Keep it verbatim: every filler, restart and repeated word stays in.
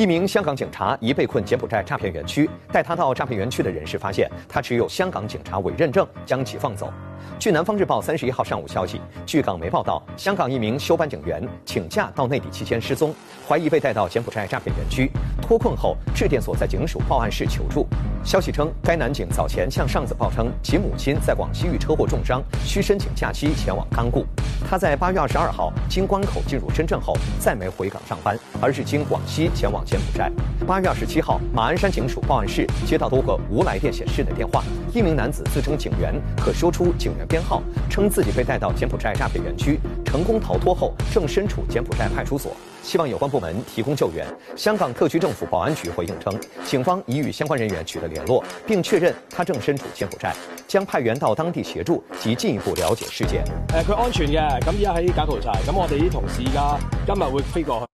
一名香港警察疑被困柬埔寨诈骗园区，带他到诈骗园区的人士发现，他持有香港警察委任证，将其放走。据南方日报三十一号上午消息，据港媒报道，香港一名休班警员请假到内地期间失踪，怀疑被带到柬埔寨诈骗园区，脱困后致电所在警署报案室求助。消息称，该男警早前向上司报称，其母亲在广西遇车祸重伤，需申请假期前往看顾。他在八月二十二号经关口进入深圳后，再没回港上班，而是经广西前往柬埔寨。八月二十七号，马鞍山警署报案室接到多个无来电显示的电话，一名男子自称警员，可说出警员编号，称自己被带到柬埔寨诈骗园区，成功逃脱后正身处柬埔寨派出所，希望有关部门提供救援。香港特区政府保安局回应稱，警方已與相關人員取得聯絡，並確認他正身處柬埔寨，將派員到當地協助及進一步了解事件。 誒，佢安全嘅，咁而家喺柬埔寨，咁我哋啲同事而家今日會飛過去。